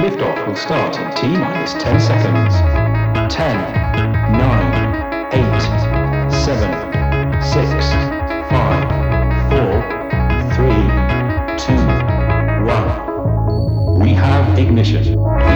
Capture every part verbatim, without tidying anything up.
Liftoff will start in T minus ten seconds. ten, nine, eight, seven, six, five, four, three, two, one. We have ignition.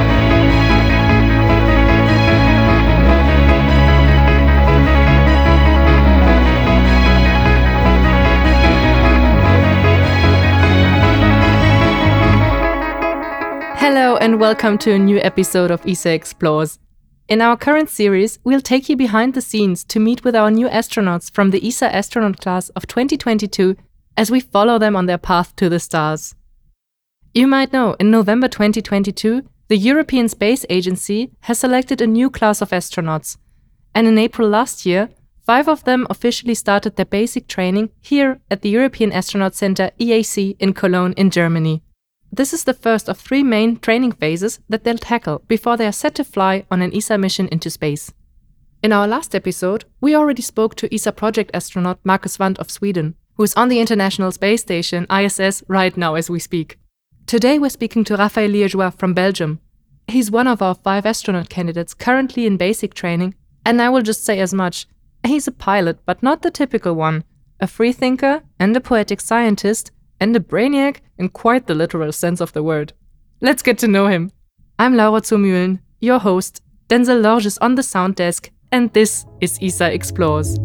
Hello and welcome to a new episode of E S A Explores. In our current series, we'll take you behind the scenes to meet with our new astronauts from the E S A astronaut class of twenty twenty-two as we follow them on their path to the stars. You might know, in November twenty twenty-two, the European Space Agency has selected a new class of astronauts, and in April last year, five of them officially started their basic training here at the European Astronaut Center E A C in Cologne in Germany. This is the first of three main training phases that they'll tackle before they are set to fly on an E S A mission into space. In our last episode, we already spoke to E S A project astronaut Marcus Wandt of Sweden, who is on the International Space Station I S S right now as we speak. Today we're speaking to Raphaël Liégeois from Belgium. He's one of our five astronaut candidates currently in basic training, and I will just say as much. He's a pilot, but not the typical one, a freethinker and a poetic scientist, and a brainiac in quite the literal sense of the word. Let's get to know him. I'm Laura Zumühlen, your host. Denzel Lorge is on the sound desk, and this is E S A Explores.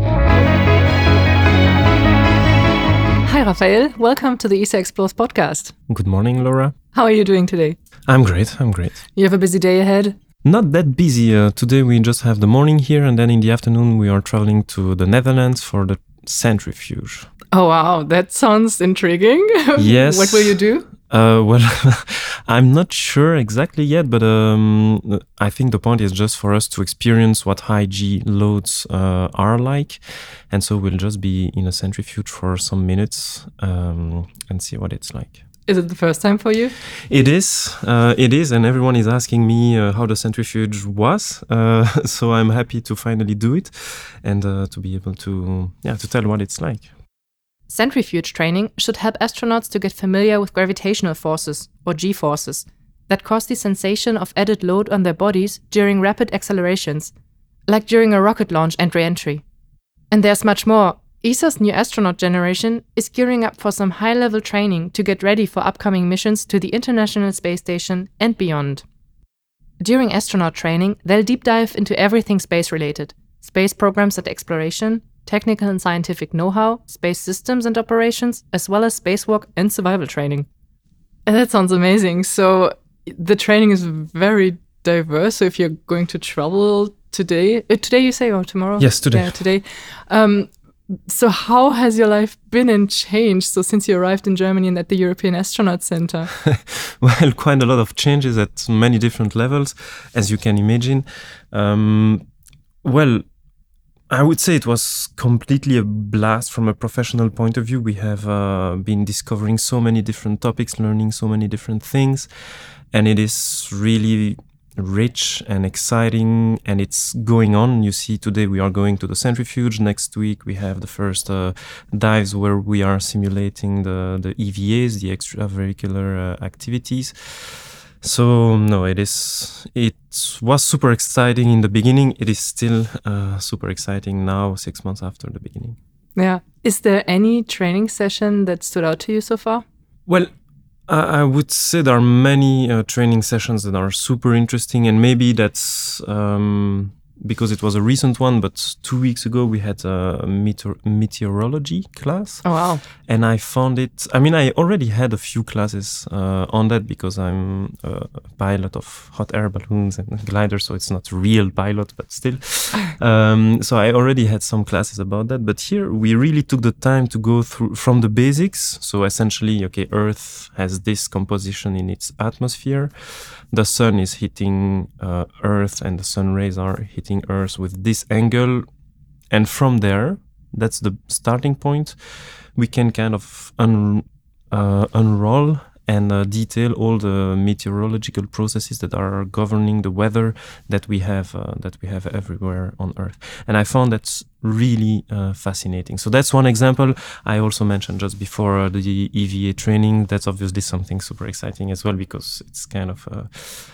Hi Raphaël, welcome to the E S A Explores podcast. Good morning, Laura. How are you doing today? I'm great, I'm great. You have a busy day ahead? Not that busy. Uh, today we just have the morning here, and then in the afternoon we are traveling to the Netherlands for the centrifuge. Oh wow, that sounds intriguing. Yes. What will you do? Uh, well, I'm not sure exactly yet, but um, I think the point is just for us to experience what high G loads uh, are like. And so we'll just be in a centrifuge for some minutes um, and see what it's like. Is it the first time for you? It is, uh, it is, and everyone is asking me uh, how the centrifuge was. Uh, so I'm happy to finally do it and uh, to be able to, yeah, to tell what it's like. Centrifuge training should help astronauts to get familiar with gravitational forces, or G-forces, that cause the sensation of added load on their bodies during rapid accelerations, like during a rocket launch and re-entry. And there's much more. E S A's new astronaut generation is gearing up for some high-level training to get ready for upcoming missions to the International Space Station and beyond. During astronaut training, they'll deep dive into everything space-related, space programs and exploration, technical and scientific know-how, space systems and operations, as well as spacewalk and survival training. And that sounds amazing. So the training is very diverse. So if you're going to travel today, uh, today you say, or tomorrow? Yes, today. Yeah, today. Um, so how has your life been and changed? So since you arrived in Germany and at the European Astronaut Center? Well, quite a lot of changes at many different levels, as you can imagine. Um, well, I would say it was completely a blast from a professional point of view. We have uh, been discovering so many different topics, learning so many different things, and it is really rich and exciting, and it's going on. You see, today we are going to the centrifuge. Next week we have the first uh, dives where we are simulating the, the E V As, the extravehicular uh, activities. So no, it is. It was super exciting in the beginning. It is still uh, super exciting now, six months after the beginning. Yeah. Is there any training session that stood out to you so far? Well, I, I would say there are many uh, training sessions that are super interesting, and maybe that's um, because it was a recent one. But two weeks ago we had a meteor- meteorology class. Oh wow! And I found it. I mean, I already had a few classes uh, on that because I'm a pilot of hot air balloons and gliders, so it's not real pilot, but still. um, so I already had some classes about that. But here we really took the time to go through from the basics. So essentially, okay, Earth has this composition in its atmosphere. The sun is hitting uh, Earth, and the sun rays are hitting Earth with this angle. And from there, that's the starting point. We can kind of un, uh, unroll and uh, detail all the meteorological processes that are governing the weather that we have uh, that we have everywhere on Earth. And I found that's really uh, fascinating. So that's one example. I also mentioned just before uh, the E V A training. That's obviously something super exciting as well, because it's kind of uh,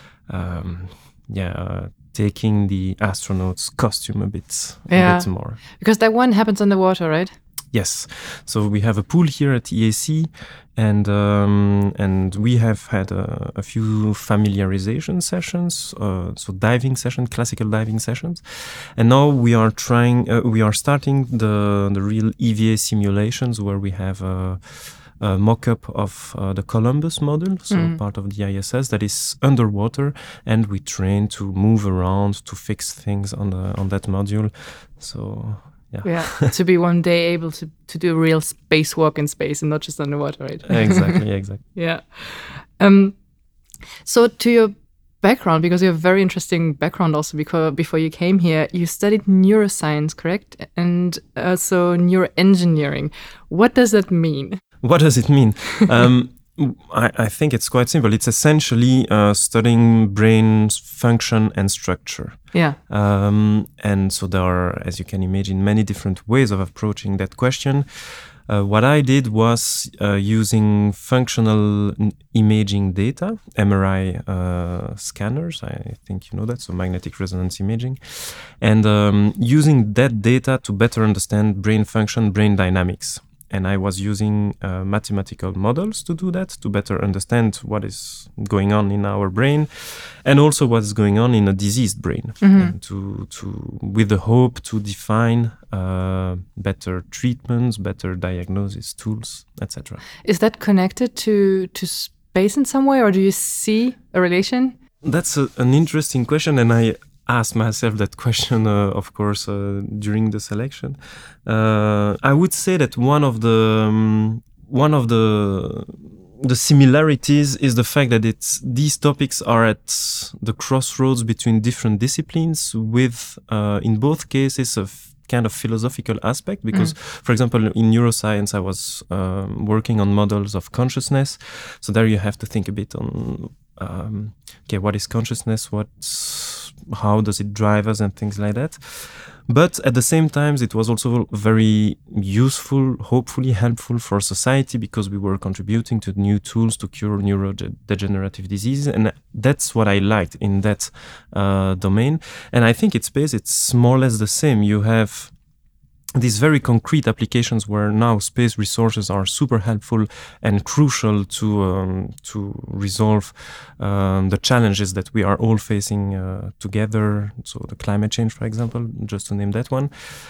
um, yeah. Uh, taking the astronaut's costume a bit, yeah. a bit more. Because that one happens underwater, right? Yes. So we have a pool here at E A C, and um, and we have had a, a few familiarization sessions, uh, so diving sessions, classical diving sessions, and now we are trying, uh, we are starting the the real E V A simulations, where we have a, a mock-up of uh, the Columbus model, so Mm. part of the I S S that is underwater, and we train to move around to fix things on the on that module. So. Yeah. Yeah, to be one day able to, to do a real spacewalk in space and not just underwater, right? Exactly, exactly. Yeah. Um. So to your background, because you have a very interesting background also because before you came here, you studied neuroscience, correct? And also neuroengineering. What does that mean? What does it mean? um, I, I think it's quite simple. It's essentially uh, studying brain function and structure. Yeah. Um, and so there are, as you can imagine, many different ways of approaching that question. Uh, what I did was uh, using functional n- imaging data, M R I uh, scanners, I think you know that, so magnetic resonance imaging, and um, using that data to better understand brain function, brain dynamics. And I was using uh, mathematical models to do that, to better understand what is going on in our brain, and also what's going on in a diseased brain, Mm-hmm. and to, to, with the hope to define uh, better treatments, better diagnosis tools, et cetera. Is that connected to, to space in some way, or do you see a relation? That's a, an interesting question, and I asked myself that question, uh, of course, uh, during the selection. Uh, I would say that one of the um, one of the the similarities is the fact that it's these topics are at the crossroads between different disciplines, with uh, in both cases a f- kind of philosophical aspect. Because, mm. for example, in neuroscience, I was um, working on models of consciousness, so there you have to think a bit on um, okay, what is consciousness, what's how does it drive us, and things like that. But at the same time, it was also very useful, hopefully helpful for society, because we were contributing to new tools to cure neurodegenerative diseases. And that's what I liked in that uh, domain. And I think in space, it's more or less the same. You have these very concrete applications where now space resources are super helpful and crucial to um, to resolve um, the challenges that we are all facing uh, together. So the climate change, for example, just to name that one.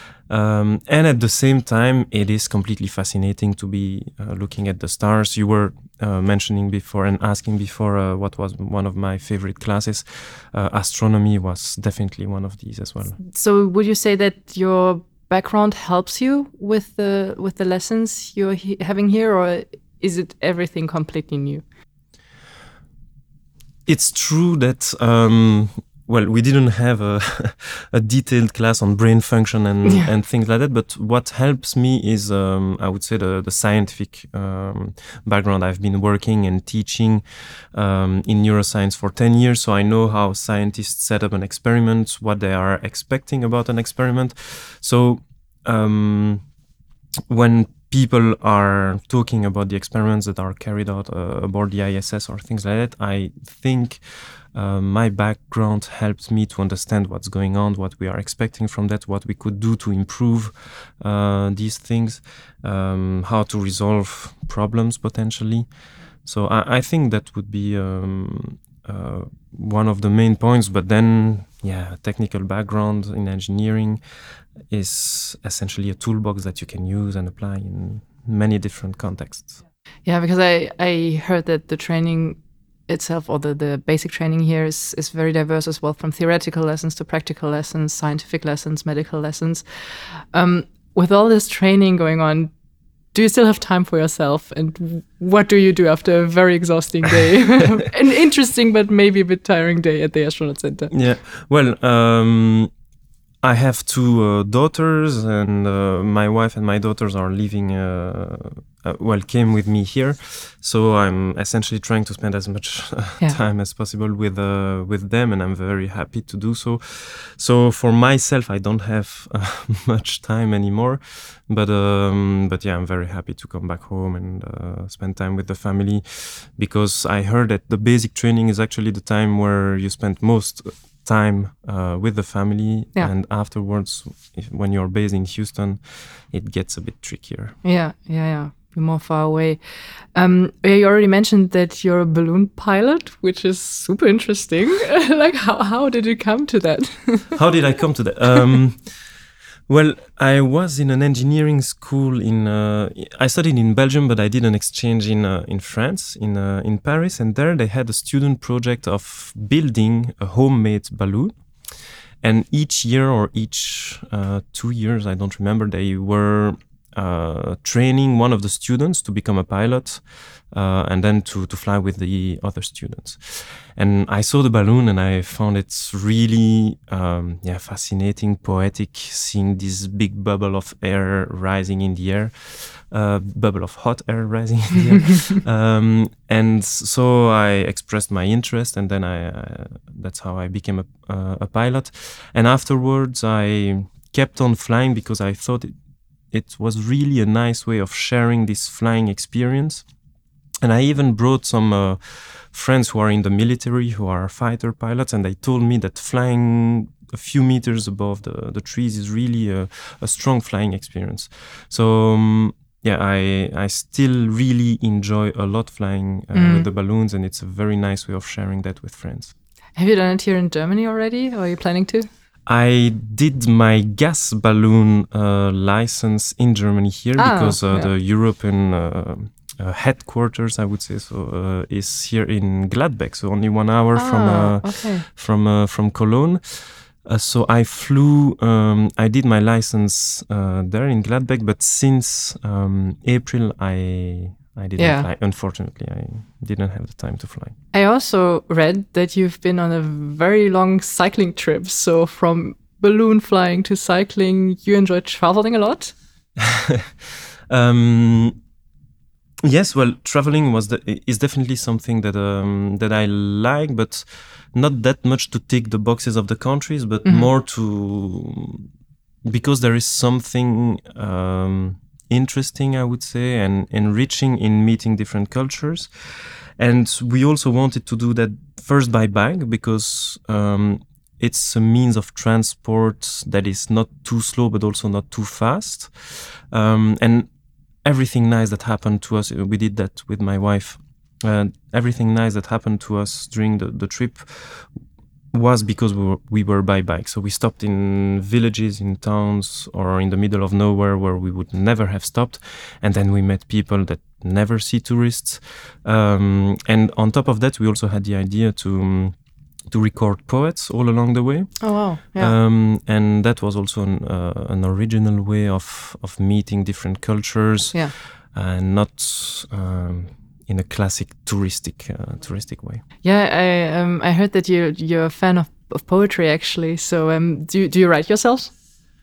Um, and at the same time, it is completely fascinating to be uh, looking at the stars. You were uh, mentioning before and asking before uh, what was one of my favorite classes. Uh, astronomy was definitely one of these as well. So would you say that your background helps you with the with the lessons you're he- having here, or is it everything completely new? It's true that um, well, we didn't have a, a detailed class on brain function and, yeah. and things like that. But what helps me is, um, I would say, the, the scientific um, background. I've been working and teaching um, in neuroscience for ten years. So I know how scientists set up an experiment, what they are expecting about an experiment. So um, when people are talking about the experiments that are carried out uh, aboard the I S S or things like that, I think Uh, my background helps me to understand what's going on, what we are expecting from that, what we could do to improve uh, these things, um, how to resolve problems potentially. So I, I think that would be um, uh, one of the main points. But then, yeah, technical background in engineering is essentially a toolbox that you can use and apply in many different contexts. Yeah, because I, I heard that the training itself, or the, the basic training here, is, is very diverse as well, from theoretical lessons to practical lessons, scientific lessons, medical lessons. Um, with all this training going on, do you still have time for yourself? And what do you do after a very exhausting day? An interesting but maybe a bit tiring day at the Astronaut Center. Yeah, well, um, I have two uh, daughters, and uh, my wife and my daughters are living, uh, uh, well, came with me here. So I'm essentially trying to spend as much uh, Yeah. time as possible with uh, with them, and I'm very happy to do so. So for myself, I don't have uh, much time anymore, but um, but yeah, I'm very happy to come back home and uh, spend time with the family, because I heard that the basic training is actually the time where you spend most time uh, with the family, Yeah. and afterwards, if, when you're based in Houston, it gets a bit trickier. Yeah, yeah, yeah. You're more far away. Um, yeah, you already mentioned that you're a balloon pilot, which is super interesting. Like, how, how did it come to that? How did I come to that? Um, well, I was in an engineering school in. Uh, I studied in Belgium, but I did an exchange in uh, in France, in uh, in Paris, and there they had a student project of building a homemade balloon. And each year or each uh, two years, I don't remember, they were uh, training one of the students to become a pilot, uh, and then to, to fly with the other students. And I saw the balloon and I found it really um, yeah, fascinating, poetic, seeing this big bubble of air rising in the air, uh, bubble of hot air rising in the air. um, and so I expressed my interest, and then I uh, that's how I became a, uh, a pilot. And afterwards I kept on flying because I thought it, it was really a nice way of sharing this flying experience. And I even brought some uh, friends who are in the military, who are fighter pilots, and they told me that flying a few meters above the, the trees is really a, a strong flying experience. So um, yeah, I I still really enjoy a lot flying uh, Mm. with the balloons, and it's a very nice way of sharing that with friends. Have you done it here in Germany already, or are you planning to? I did my gas balloon uh, license in Germany here Ah, because uh, yeah. the European uh, uh, headquarters, I would say, so uh, is here in Gladbeck, so only one hour from Ah, uh, okay. from uh, from Cologne. Uh, so I flew. Um, I did my license uh, there in Gladbeck, but since um, April, I I didn't Yeah. fly. Unfortunately, I didn't have the time to fly. I also read that you've been on a very long cycling trip. So from balloon flying to cycling, you enjoy traveling a lot? um, yes, well, traveling was the, is definitely something that um, that I like, but not that much to tick the boxes of the countries, but Mhm. more to because there is something um, interesting, I would say, and enriching in meeting different cultures. And we also wanted to do that first by bike because um, it's a means of transport that is not too slow but also not too fast. Um, and everything nice that happened to us, we did that with my wife. Uh, everything nice that happened to us during the, the trip was because we were, we were by bike. So we stopped in villages, in towns, or in the middle of nowhere where we would never have stopped. And then we met people that never see tourists. Um, and on top of that, we also had the idea to um, to record poets all along the way. Oh, wow. Yeah. Um, and that was also an, uh, an original way of, of meeting different cultures, Yeah. and not um, in a classic touristic uh, touristic way. Yeah, I um I heard that you you're a fan of, of poetry actually. So um do you, do you write yourself?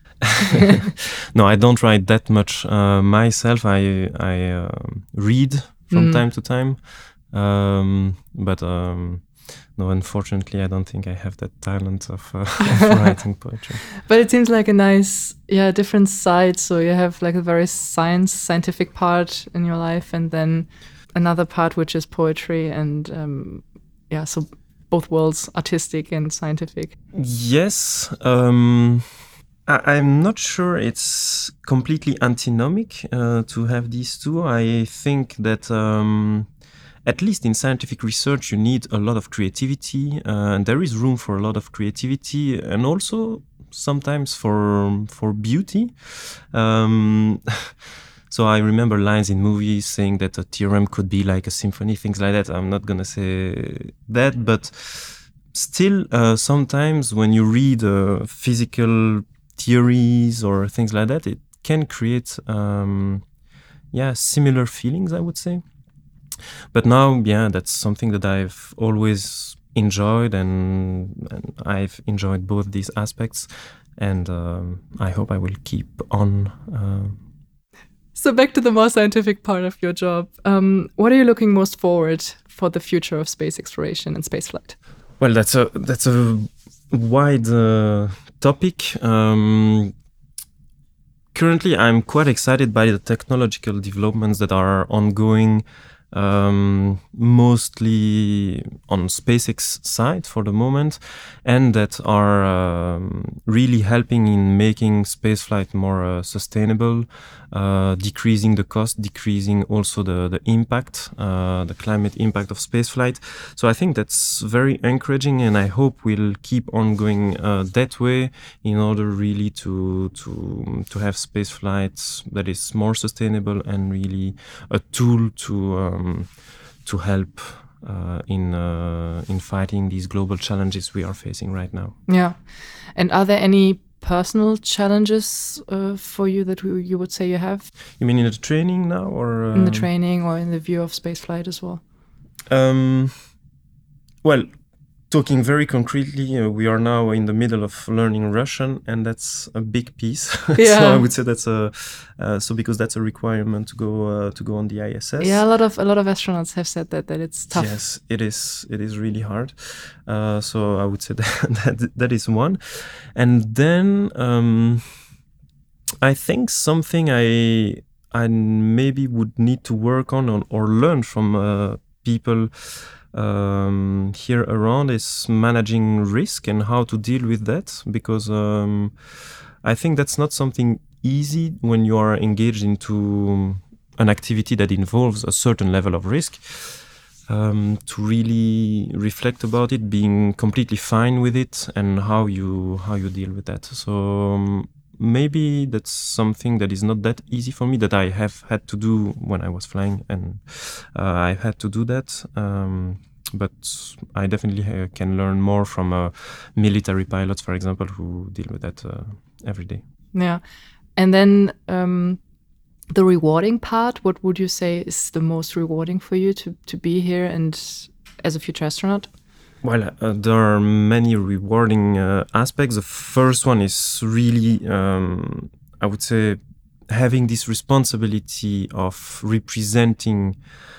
No, I don't write that much uh, myself. I I um read from Mm. time to time, um, but um, no, unfortunately, I don't think I have that talent of, uh, of writing poetry. But it seems like a nice, yeah, different side. So you have like a very science, scientific part in your life, and then another part which is poetry, and um, yeah, so both worlds, artistic and scientific. Yes. Um, I, I'm not sure it's completely antinomic uh, to have these two. I think that um, at least in scientific research, you need a lot of creativity, uh, and there is room for a lot of creativity, and also sometimes for for beauty. Um, so I remember lines in movies saying that a theorem could be like a symphony, things like that. I'm not gonna say that, but still, uh, sometimes when you read uh, physical theories or things like that, it can create um, yeah similar feelings, I would say. But now, yeah, that's something that I've always enjoyed, and, and I've enjoyed both these aspects. and um, I hope I will keep on. Uh, So back to the more scientific part of your job. Um, what are you looking most forward for the future of space exploration and spaceflight? Well, that's a that's a wide uh, topic. Um, currently, I'm quite excited by the technological developments that are ongoing, um, mostly on SpaceX side for the moment, and that are um, really helping in making spaceflight more uh, sustainable, uh, decreasing the cost, decreasing also the, the impact, uh, the climate impact of spaceflight. So I think that's very encouraging, and I hope we'll keep on going uh, that way in order really to to to have spaceflight that is more sustainable and really a tool to um, to help uh, in uh, in fighting these global challenges we are facing right now. Yeah. And are there any personal challenges uh, for you that you would say you have? You mean in the training now, or uh, in the training or in the view of spaceflight as well? Um, well, talking very concretely, uh, we are now in the middle of learning Russian, and that's a big piece. Yeah. So I would say that's a uh, so because that's a requirement to go uh, to go on the I S S. Yeah, a lot of a lot of astronauts have said that that it's tough. Yes, it is. It is really hard. Uh, so I would say that that, that is one, and then um, I think something I I maybe would need to work on or, or learn from uh, people um, here around is managing risk and how to deal with that, because um, I think that's not something easy when you are engaged into an activity that involves a certain level of risk. Um, to really reflect about it, being completely fine with it, and how you how you deal with that. So um, maybe that's something that is not that easy for me, that I have had to do when I was flying, and uh, I had to do that. Um, but I definitely uh, can learn more from uh, military pilots, for example, who deal with that uh, every day. Yeah, and then um, the rewarding part. What would you say is the most rewarding for you to to be here and as a future astronaut? Well, uh, there are many rewarding uh, aspects. The first one is really, um, I would say, having this responsibility of representing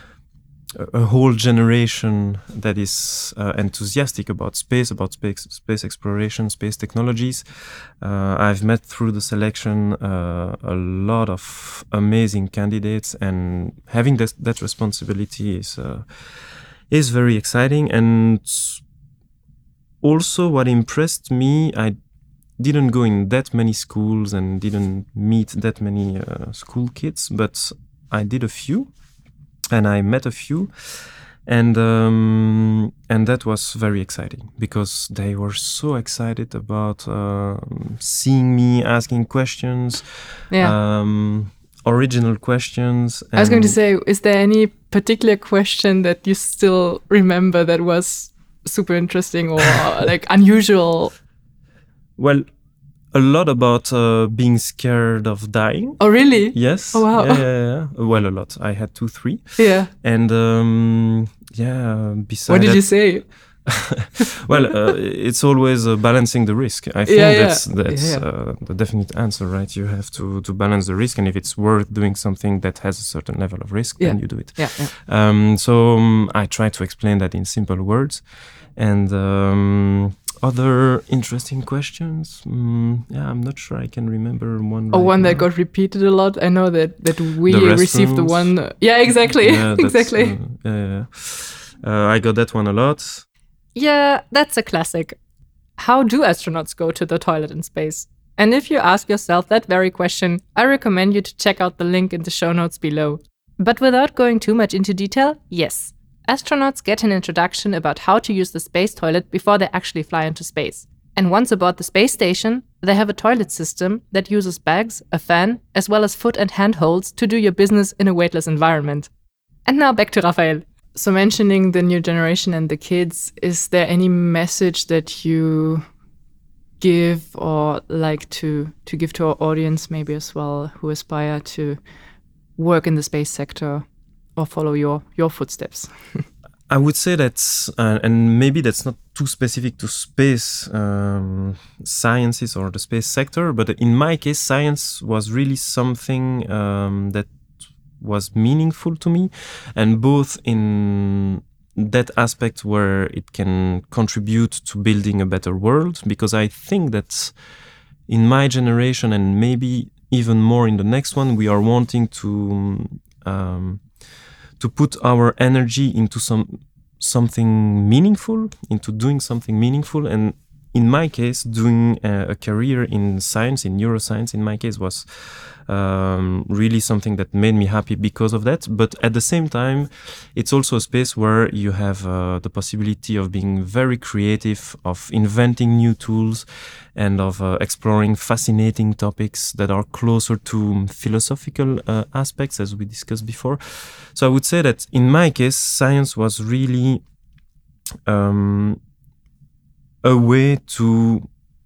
a, a whole generation that is uh, enthusiastic about space, about space, space exploration, space technologies. Uh, I've met through the selection uh, a lot of amazing candidates, and having this, that responsibility is uh, is very exciting. And also what impressed me, I didn't go in that many schools and didn't meet that many uh, school kids, but I did a few, and I met a few, and um, and that was very exciting, because they were so excited about uh, seeing me, asking questions, Yeah. um, original questions. I was going to and- say, is there any particular question that you still remember that was super interesting or like unusual? Well, a lot about uh, being scared of dying. Oh, really? Yes. Oh, wow. Yeah, yeah, yeah. Well, a lot. I had two, three. Yeah. And um, yeah, besides What did that, you say? well, uh, it's always uh, balancing the risk. I think Yeah, yeah. that's that's Yeah, yeah. Uh, the definite answer, right? You have to to balance the risk, and if it's worth doing something that has a certain level of risk, Yeah. then you do it. Yeah, yeah. Um, so um, I try to explain that in simple words. And um, other interesting questions? Mm, yeah, I'm not sure I can remember one. Or right one that now. got repeated a lot. I know that that we The received the restrooms. one. Yeah, exactly. Yeah, that's, exactly. uh, yeah, yeah, yeah. Uh, I got that one a lot. Yeah, that's a classic. How do astronauts go to the toilet in space? And if you ask yourself that very question, I recommend you to check out the link in the show notes below. But without going too much into detail, yes, astronauts get an introduction about how to use the space toilet before they actually fly into space. And once aboard the space station, they have a toilet system that uses bags, a fan, as well as foot and hand holds to do your business in a weightless environment. And now back to Raphael. So mentioning the new generation and the kids, is there any message that you give or like to, to give to our audience maybe as well, who aspire to work in the space sector or follow your, your footsteps? I would say that, uh, and maybe that's not too specific to space um, sciences or the space sector, but in my case, science was really something um, that was meaningful to me, and both in that aspect where it can contribute to building a better world, because I think that in my generation and maybe even more in the next one, we are wanting to um, to put our energy into some something meaningful, into doing something meaningful. And in my case, doing a, a career in science, in neuroscience, in my case, was um, really something that made me happy because of that. But at the same time, it's also a space where you have uh, the possibility of being very creative, of inventing new tools, and of uh, exploring fascinating topics that are closer to philosophical uh, aspects, as we discussed before. So I would say that in my case, science was really um, a way to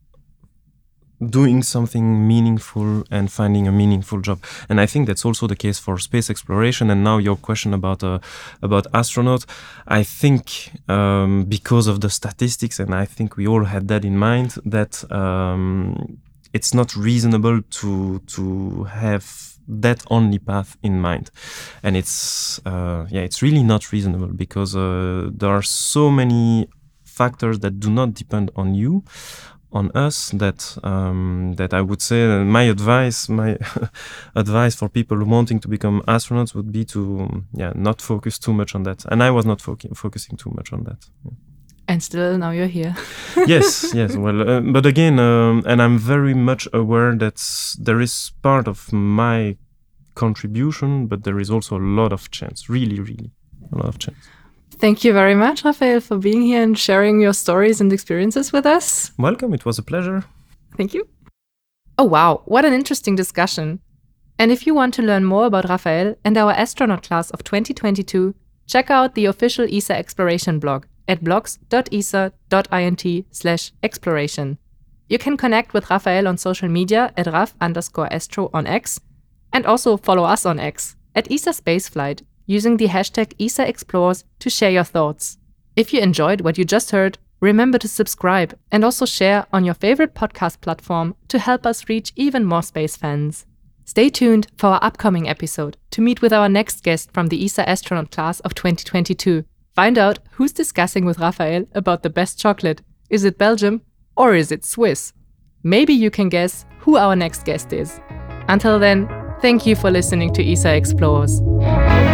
doing something meaningful and finding a meaningful job. And I think that's also the case for space exploration. And now your question about uh, about astronaut, I think um, because of the statistics, and I think we all had that in mind, that um, it's not reasonable to to have that only path in mind. And it's uh, yeah, it's really not reasonable, because uh, there are so many factors that do not depend on you, on us, that um, that I would say uh, my advice, my advice for people wanting to become astronauts would be to yeah not focus too much on that. And I was not fo- focusing too much on that. Yeah. And still, now you're here. yes, yes. Well, uh, but again, um, and I'm very much aware that there is part of my contribution, but there is also a lot of chance. Really, really, a lot of chance. Thank you very much, Raphael, for being here and sharing your stories and experiences with us. Welcome. It was a pleasure. Thank you. Oh, wow. What an interesting discussion. And if you want to learn more about Raphael and our astronaut class of twenty twenty-two, check out the official E S A Exploration blog at blogs.esa.int slash exploration. You can connect with Raphael on social media at raf underscore astro on X, and also follow us on X at E S A Spaceflight, using the hashtag E S A Explores to share your thoughts. If you enjoyed what you just heard, remember to subscribe and also share on your favorite podcast platform to help us reach even more space fans. Stay tuned for our upcoming episode to meet with our next guest from the E S A astronaut class of twenty twenty-two. Find out who's discussing with Raphael about the best chocolate. Is it Belgium or is it Swiss? Maybe you can guess who our next guest is. Until then, thank you for listening to E S A Explores.